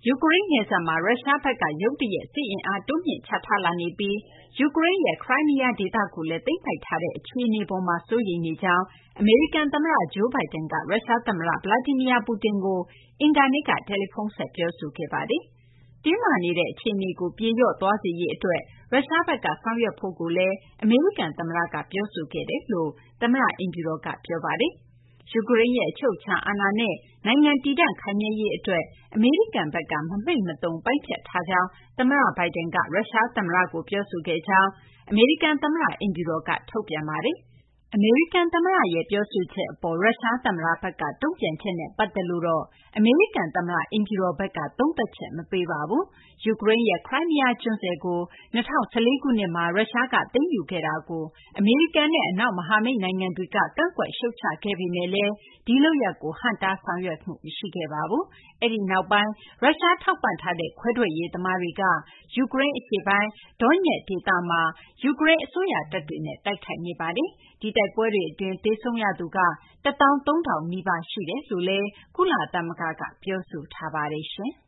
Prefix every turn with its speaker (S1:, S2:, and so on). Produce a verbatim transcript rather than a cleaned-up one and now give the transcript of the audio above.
S1: ယူကရိန်းနယ်စပ်မှာရုရှားဘက်ကရုတ်တရက်စစ်အင်အားတိုးမြှင့်ချထားလာနေပြီးယူကရိန်းရဲ့ခရိုင်းမီးယားဒေသကိုလည်းသိမ်းပိုက်ထားတဲ့အခြေအနေပေါ်မှာစိုးရိမ်နေကြောင်းအမေရိကန်သမ္မတဂျိုးဘိုင်ဒန်ကရုရှားသမ္မတဗလာဒီမီယာပူတင်ကိုအင်္ဂါနေ့ကတယ်လီဖုန်းဆက်ပြောဆိုခဲ့ပါတယ်။တင်းမာနေတဲ့အခြေအနေကိုပြေလျော့သွားစေရေးအတွက်ရုရှားဘက်ကဆောင်ရွက်ဖို့ကိုလည်းအမေရိကန်သမ္မတကပြောဆိုခဲ့တယ်လို့သမ္မတအိမ်ဖြူတော်ကပြောပါတယ်။ယူကရိန်းရဲ့အချုပ်အခြာအာဏာနဲ့နိုင်ငံတည်တံ့ခိုင်မြဲရေးအတွက်အမေရိကန်ဘက်ကမမှိတ်မသုန်ပိုင်းဖြတ်ထားကြောင်းသမ္မတဘိုင်ဒန်ကရုရှားသမ္မတကိုပြောဆိုခဲ့ကြောင်းအမေရိကန်သမ္မတအိမ်ဖြူတော်ကထုတ်ပြန်ပါတယ်။အမေရိကန်သမ္မတရဲ့ပြောဆိုချက်အပေါ်ရုရှားသမ္မတဘက်ကတုံ့ပြန်ချက်နဲ့ပတ်သက်လို့တော့အမေရိကန်သမ္မတအိမ်ဖြူတော်ဘက်ကသုံးသပ်ချက်မပေးပါဘူး။ယူကရိန်းရဲ့ခရိုင်းမီးယားကျွန်းဆွယ်ကို၂၀၁၄ခုနှစ်မှာရုရှားကသိမ်းယူခဲ့တာကိုအမေရိကန်နဲ့အနောက်မဟာမိတ်နိုင်ငံတွေကကန့်ကွက်ရှုတ်ချခဲ့ပေမဲ့လည်းဒီလုပ်ရပ်ကိုဟန့်တားဆောင်ရွက်မှုမရှိခဲ့ပါဘူး။အဲဒီနောက်ပိုင်းရုရှားထောက်ပံ့ထားတဲ့ခွဲထွက်ရေးသမားတွေကယူကရိန်းအရှေ့ပိုင်းဒေါညက်ဒေသမှာယူကရိန်းအစိုးရတပ်တွေနဲ့တိုက်ခိုက်နေပါတယ်။ဒီတိုက်ပွဲတွေအတွင်းသေဆုံးရသူကတသောင်းသုံးထောင်နီးပါးရှိတယ်လို့လည်းကုလသမဂ္ဂကပြောဆိုထားပါတယ်ရှင်။